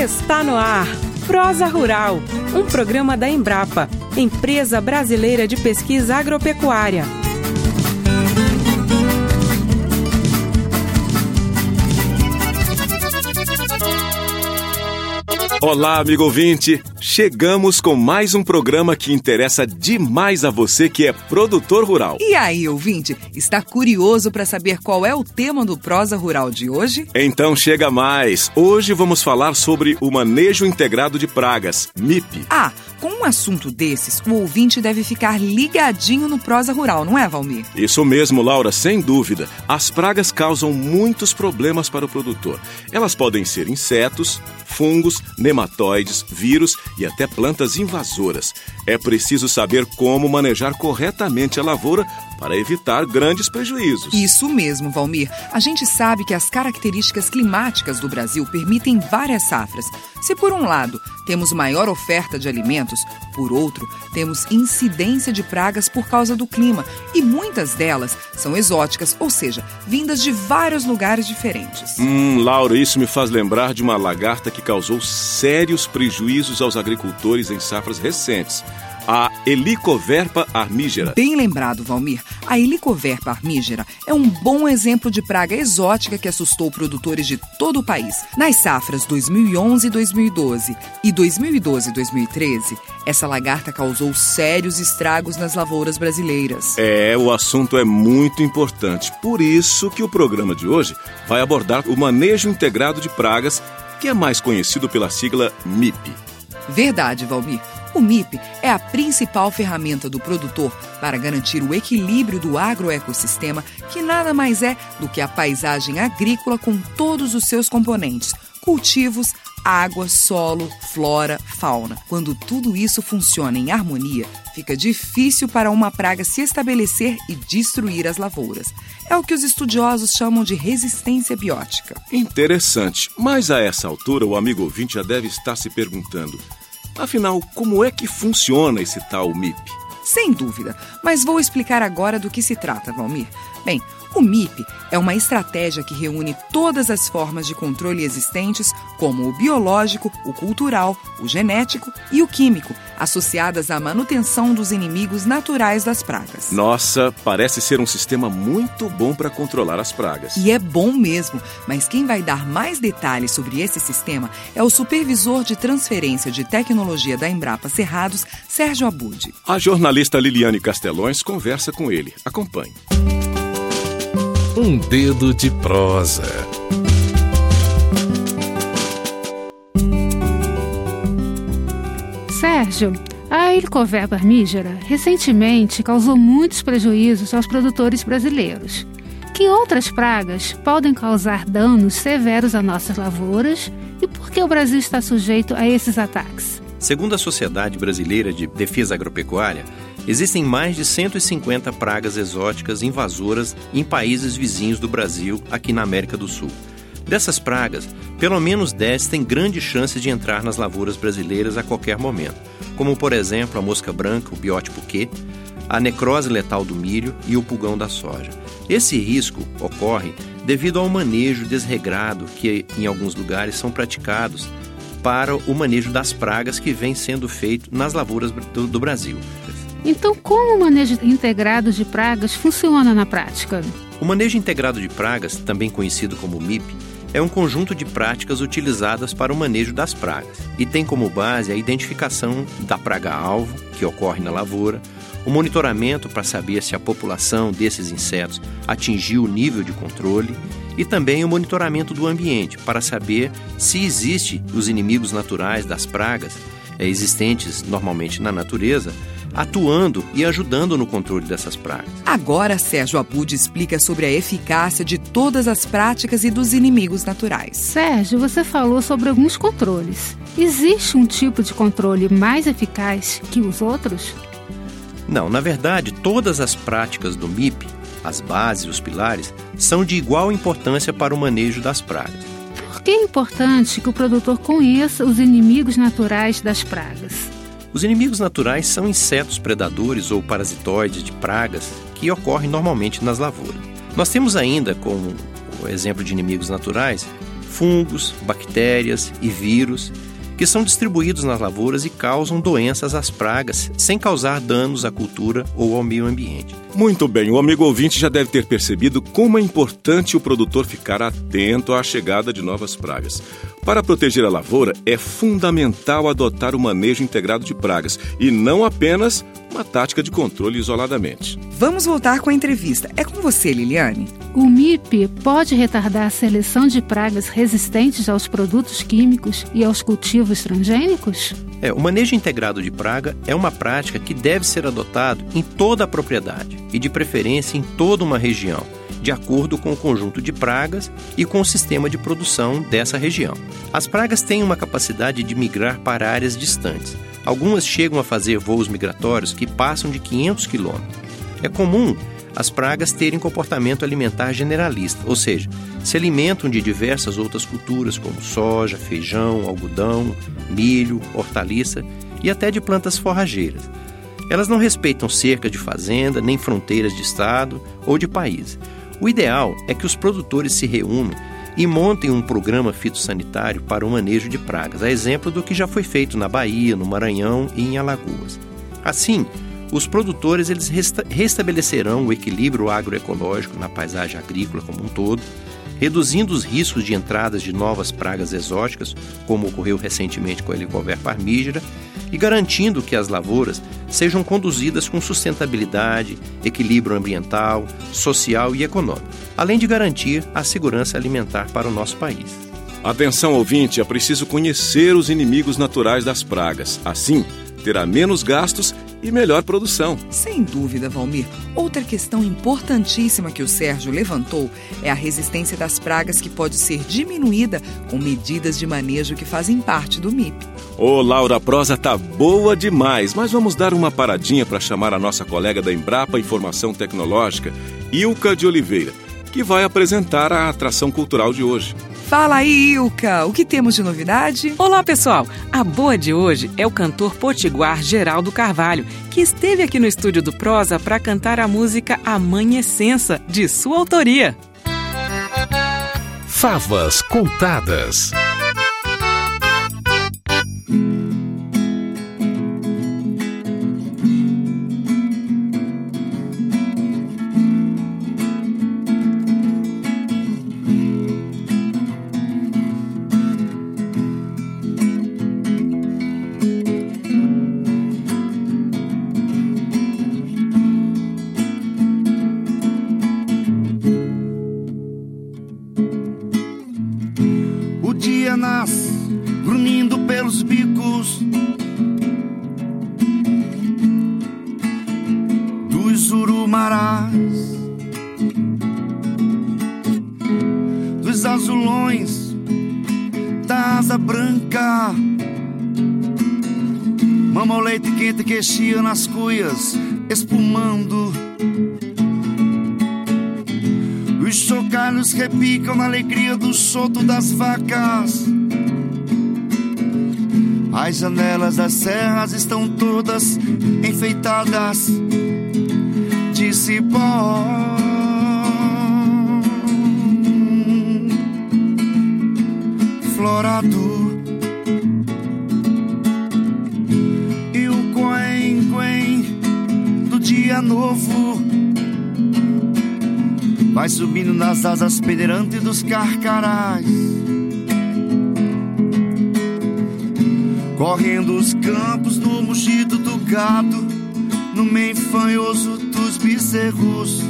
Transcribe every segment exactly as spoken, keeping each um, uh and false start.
Está no ar, Prosa Rural, um programa da Embrapa, Empresa Brasileira de Pesquisa Agropecuária. Olá, amigo ouvinte! Chegamos com mais um programa que interessa demais a você que é produtor rural. E aí, ouvinte, está curioso para saber qual é o tema do Prosa Rural de hoje? Então chega mais! Hoje vamos falar sobre o manejo integrado de pragas, M I P. Ah, com um assunto desses, o ouvinte deve ficar ligadinho no Prosa Rural, não é, Valmir? Isso mesmo, Laura, sem dúvida. As pragas causam muitos problemas para o produtor. Elas podem ser insetos, fungos, nematóides, vírus e até plantas invasoras. É preciso saber como manejar corretamente a lavoura para evitar grandes prejuízos. Isso mesmo, Valmir. A gente sabe que as características climáticas do Brasil permitem várias safras. Se por um lado temos maior oferta de alimentos, por outro temos incidência de pragas por causa do clima e muitas delas são exóticas, ou seja, vindas de vários lugares diferentes. Hum, Laura, isso me faz lembrar de uma lagarta que causou sérios prejuízos aos agricultores em safras recentes. A Helicoverpa armigera. Bem lembrado, Valmir. A Helicoverpa armigera é um bom exemplo de praga exótica que assustou produtores de todo o país. Nas safras dois mil e onze e dois mil e doze e dois mil e doze e dois mil e treze, essa lagarta causou sérios estragos nas lavouras brasileiras. É, o assunto é muito importante. Por isso que o programa de hoje vai abordar o manejo integrado de pragas, que é mais conhecido pela sigla M I P. Verdade, Valmir. O M I P é a principal ferramenta do produtor para garantir o equilíbrio do agroecossistema, que nada mais é do que a paisagem agrícola com todos os seus componentes: cultivos, água, solo, flora, fauna. Quando tudo isso funciona em harmonia, fica difícil para uma praga se estabelecer e destruir as lavouras. É o que os estudiosos chamam de resistência biótica. Interessante, mas a essa altura o amigo ouvinte já deve estar se perguntando: afinal, como é que funciona esse tal M I P? Sem dúvida, mas vou explicar agora do que se trata, Valmir. Bem, o M I P é uma estratégia que reúne todas as formas de controle existentes, como o biológico, o cultural, o genético e o químico, associadas à manutenção dos inimigos naturais das pragas. Nossa, parece ser um sistema muito bom para controlar as pragas. E é bom mesmo, mas quem vai dar mais detalhes sobre esse sistema é o supervisor de transferência de tecnologia da Embrapa Cerrados, Sérgio Abud. A jornalista Liliane Castelões conversa com ele. Acompanhe. Um dedo de prosa. Sérgio, a Helicoverpa armigera recentemente causou muitos prejuízos aos produtores brasileiros. Que outras pragas podem causar danos severos a nossas lavouras e por que o Brasil está sujeito a esses ataques? Segundo a Sociedade Brasileira de Defesa Agropecuária, existem mais de cento e cinquenta pragas exóticas invasoras em países vizinhos do Brasil, aqui na América do Sul. Dessas pragas, pelo menos dez têm grande chance de entrar nas lavouras brasileiras a qualquer momento, como, por exemplo, a mosca branca, o biótipo Q, a necrose letal do milho e o pulgão da soja. Esse risco ocorre devido ao manejo desregrado que, em alguns lugares, são praticados para o manejo das pragas que vem sendo feito nas lavouras do, do Brasil. Então, como o manejo integrado de pragas funciona na prática? O manejo integrado de pragas, também conhecido como M I P, é um conjunto de práticas utilizadas para o manejo das pragas e tem como base a identificação da praga-alvo, que ocorre na lavoura, o monitoramento para saber se a população desses insetos atingiu o nível de controle e também o monitoramento do ambiente para saber se existem os inimigos naturais das pragas, existentes normalmente na natureza, atuando e ajudando no controle dessas pragas. Agora, Sérgio Abud explica sobre a eficácia de todas as práticas e dos inimigos naturais. Sérgio, você falou sobre alguns controles. Existe um tipo de controle mais eficaz que os outros? Não, na verdade, todas as práticas do M I P, as bases e os pilares, são de igual importância para o manejo das pragas. Por que é importante que o produtor conheça os inimigos naturais das pragas? Os inimigos naturais são insetos predadores ou parasitoides de pragas que ocorrem normalmente nas lavouras. Nós temos ainda, como exemplo de inimigos naturais, fungos, bactérias e vírus, que são distribuídos nas lavouras e causam doenças às pragas, sem causar danos à cultura ou ao meio ambiente. Muito bem, o amigo ouvinte já deve ter percebido como é importante o produtor ficar atento à chegada de novas pragas. Para proteger a lavoura, é fundamental adotar o manejo integrado de pragas e não apenas uma tática de controle isoladamente. Vamos voltar com a entrevista. É com você, Liliane. O M I P pode retardar a seleção de pragas resistentes aos produtos químicos e aos cultivos transgênicos? É, o manejo integrado de praga é uma prática que deve ser adotado em toda a propriedade e, de preferência, em toda uma região, de acordo com o conjunto de pragas e com o sistema de produção dessa região. As pragas têm uma capacidade de migrar para áreas distantes. Algumas chegam a fazer voos migratórios que passam de quinhentos quilômetros. É comum as pragas terem comportamento alimentar generalista, ou seja, se alimentam de diversas outras culturas como soja, feijão, algodão, milho, hortaliça e até de plantas forrageiras. Elas não respeitam cerca de fazenda, nem fronteiras de estado ou de país. O ideal é que os produtores se reúnam e montem um programa fitossanitário para o manejo de pragas, a exemplo do que já foi feito na Bahia, no Maranhão e em Alagoas. Assim, os produtores eles resta- restabelecerão o equilíbrio agroecológico na paisagem agrícola como um todo, reduzindo os riscos de entradas de novas pragas exóticas, como ocorreu recentemente com a Helicover parmígera, e garantindo que as lavouras sejam conduzidas com sustentabilidade, equilíbrio ambiental, social e econômico, além de garantir a segurança alimentar para o nosso país. Atenção, ouvinte, é preciso conhecer os inimigos naturais das pragas. Assim, terá menos gastos e melhor produção. Sem dúvida, Valmir. Outra questão importantíssima que o Sérgio levantou é a resistência das pragas, que pode ser diminuída com medidas de manejo que fazem parte do M I P. Ô, Laura, a prosa tá boa demais, mas vamos dar uma paradinha para chamar a nossa colega da Embrapa Informação Tecnológica, Ilka de Oliveira, que vai apresentar a atração cultural de hoje. Fala aí, Ilka, o que temos de novidade? Olá, pessoal! A boa de hoje é o cantor potiguar Geraldo Carvalho, que esteve aqui no estúdio do Prosa para cantar a música Amanhecença, de sua autoria. Favas contadas. Nasce grunhindo pelos bicos dos urumarás, dos azulões da asa branca. Mama o leite quente que chia nas cuias, espumando. Os chocalhos repicam na alegria do solto das vacas. As janelas das serras estão todas enfeitadas de cipó. Florado. E o quen-quen do dia novo vai subindo nas asas peneirantes dos carcarás, correndo os campos no mugido do gado, no meio fanhoso dos bezerros,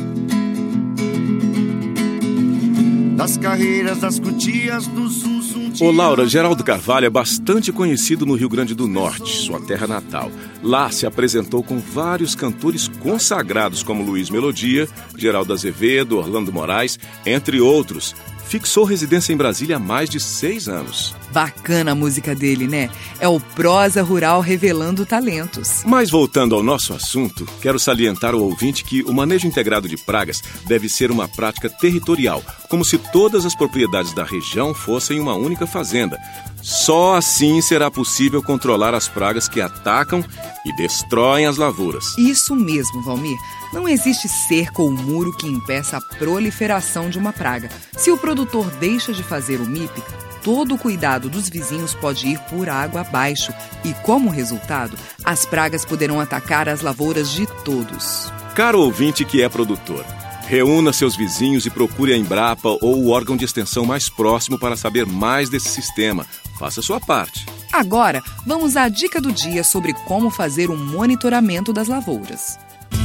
das carreiras das cutias do zum zum. Ô Laura, Geraldo Carvalho é bastante conhecido no Rio Grande do Norte, sua terra natal. Lá se apresentou com vários cantores consagrados como Luiz Melodia, Geraldo Azevedo, Orlando Moraes, entre outros. Fixou residência em Brasília há mais de seis anos. Bacana a música dele, né? É o Prosa Rural revelando talentos. Mas voltando ao nosso assunto, quero salientar ao ouvinte que o manejo integrado de pragas deve ser uma prática territorial, como se todas as propriedades da região fossem uma única fazenda. Só assim será possível controlar as pragas que atacam e destroem as lavouras. Isso mesmo, Valmir. Não existe cerca ou muro que impeça a proliferação de uma praga. Se o produtor deixa de fazer o M I P, todo o cuidado dos vizinhos pode ir por água abaixo e, como resultado, as pragas poderão atacar as lavouras de todos. Caro ouvinte que é produtor, reúna seus vizinhos e procure a Embrapa ou o órgão de extensão mais próximo para saber mais desse sistema. Faça a sua parte. Agora, vamos à dica do dia sobre como fazer um monitoramento das lavouras.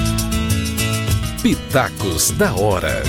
Pitacos da hora.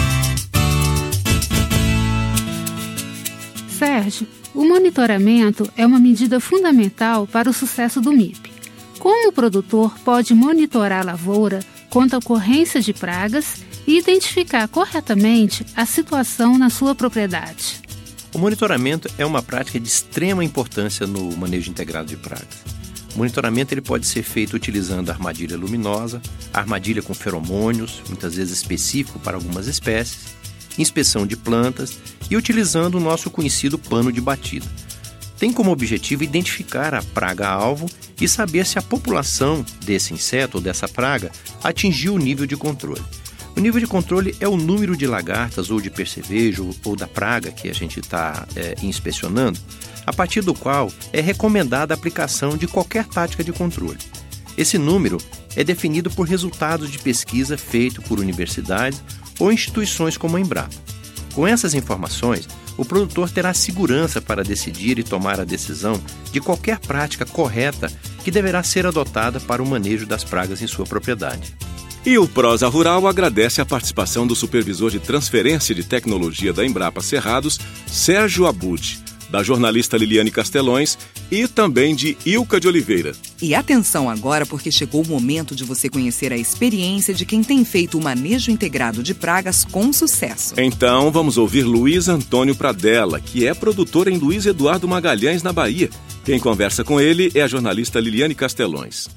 Sérgio, o monitoramento é uma medida fundamental para o sucesso do M I P. Como o produtor pode monitorar a lavoura contra a ocorrência de pragas e identificar corretamente a situação na sua propriedade? O monitoramento é uma prática de extrema importância no manejo integrado de pragas. O monitoramento ele pode ser feito utilizando a armadilha luminosa, a armadilha com feromônios, muitas vezes específico para algumas espécies, inspeção de plantas e utilizando o nosso conhecido pano de batida. Tem como objetivo identificar a praga-alvo e saber se a população desse inseto ou dessa praga atingiu o nível de controle. O nível de controle é o número de lagartas ou de percevejo ou da praga que a gente está é, inspecionando, a partir do qual é recomendada a aplicação de qualquer tática de controle. Esse número é definido por resultados de pesquisa feito por universidades ou instituições como a Embrapa. Com essas informações, o produtor terá segurança para decidir e tomar a decisão de qualquer prática correta que deverá ser adotada para o manejo das pragas em sua propriedade. E o Prosa Rural agradece a participação do supervisor de transferência de tecnologia da Embrapa Cerrados, Sérgio Abud, da jornalista Liliane Castelões e também de Ilka de Oliveira. E atenção agora, porque chegou o momento de você conhecer a experiência de quem tem feito o manejo integrado de pragas com sucesso. Então vamos ouvir Luiz Antônio Pradella, que é produtor em Luiz Eduardo Magalhães, na Bahia. Quem conversa com ele é a jornalista Liliane Castelões.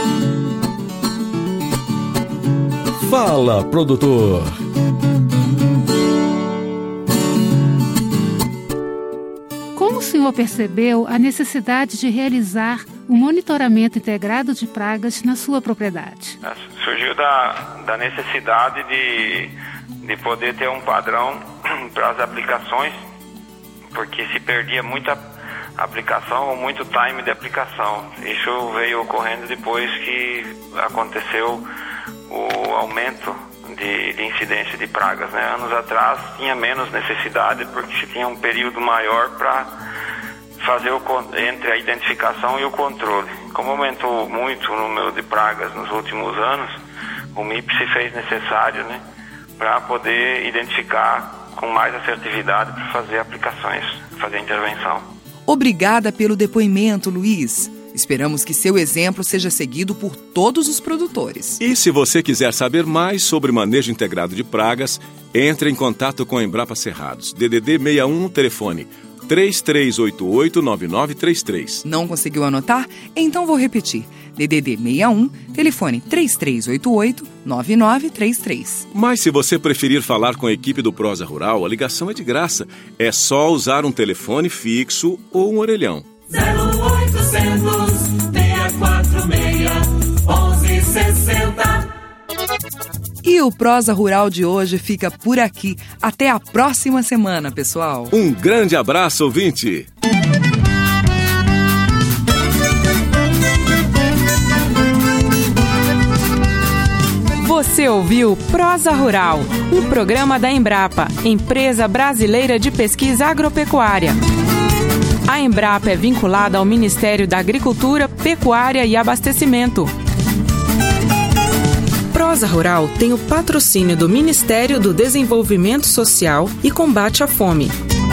Fala, produtor! Como o senhor percebeu a necessidade de realizar o monitoramento integrado de pragas na sua propriedade? Surgiu da, da necessidade de, de poder ter um padrão para as aplicações, porque se perdia muita aplicação ou muito time de aplicação. Isso veio ocorrendo depois que aconteceu o aumento de, de incidência de pragas, né? Anos atrás tinha menos necessidade porque se tinha um período maior para fazer o, entre a identificação e o controle. Como aumentou muito o número de pragas nos últimos anos, o M I P se fez necessário, né, para poder identificar com mais assertividade para fazer aplicações, fazer intervenção. Obrigada pelo depoimento, Luiz. Esperamos que seu exemplo seja seguido por todos os produtores. E se você quiser saber mais sobre manejo integrado de pragas, entre em contato com a Embrapa Cerrados. D D D sessenta e um, telefone três três oito oito, nove nove três três. Não conseguiu anotar? Então vou repetir. D D D sessenta e um, telefone três três oito oito, nove nove três três. Mas se você preferir falar com a equipe do Prosa Rural, a ligação é de graça. É só usar um telefone fixo ou um orelhão. zero oitocentos, seis quatro seis, onze sessenta. E o Prosa Rural de hoje fica por aqui. Até a próxima semana, pessoal. Um grande abraço, ouvinte! Você ouviu Prosa Rural, um programa da Embrapa, Empresa Brasileira de Pesquisa Agropecuária. A Embrapa é vinculada ao Ministério da Agricultura, Pecuária e Abastecimento. Prosa Rural tem o patrocínio do Ministério do Desenvolvimento Social e Combate à Fome.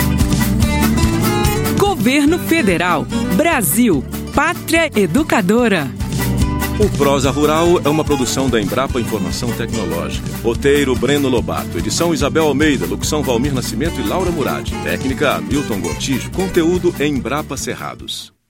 Governo Federal, Brasil, Pátria Educadora. O Prosa Rural é uma produção da Embrapa Informação Tecnológica. Roteiro Breno Lobato. Edição Isabel Almeida. Locução Valmir Nascimento e Laura Murad. Técnica Milton Gontijo. Conteúdo Embrapa Cerrados.